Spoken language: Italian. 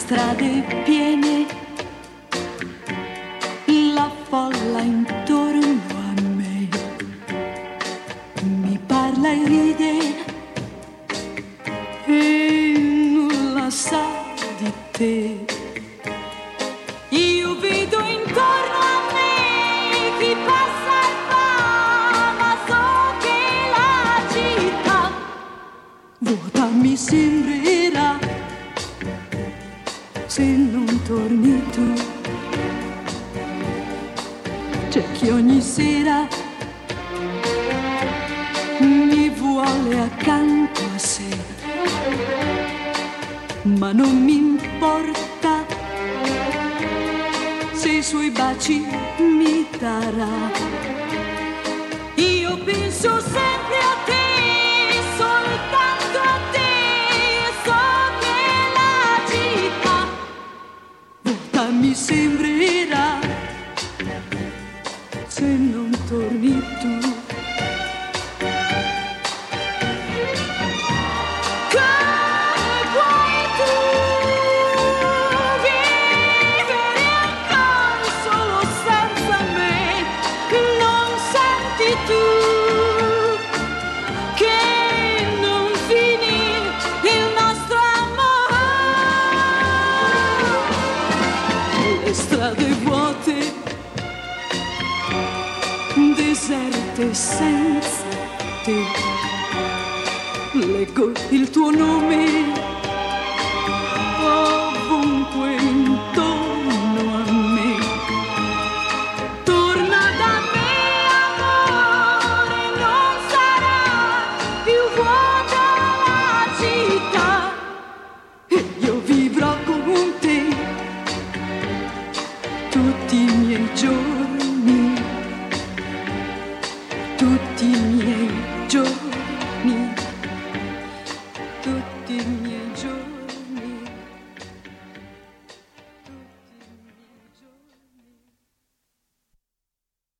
strade piene, la folla intorno a me mi parla e ride e nulla sa di te. Io vedo intorno a me chi passa e va, ma so che la città vuota mi sembrerà se non torni tu. C'è chi ogni sera mi vuole accanto a sé, ma non mi importa se i suoi baci mi darà. Io penso sempre a te, soltanto a te, e so che la città vuota mi sembrerà se non torni tu. Strade vuote, deserte senza te, leggo il tuo nome ovunque intorno a me. Torna da me, amore, non sarà più vuota la città e io vivrò con te tutti i miei giorni.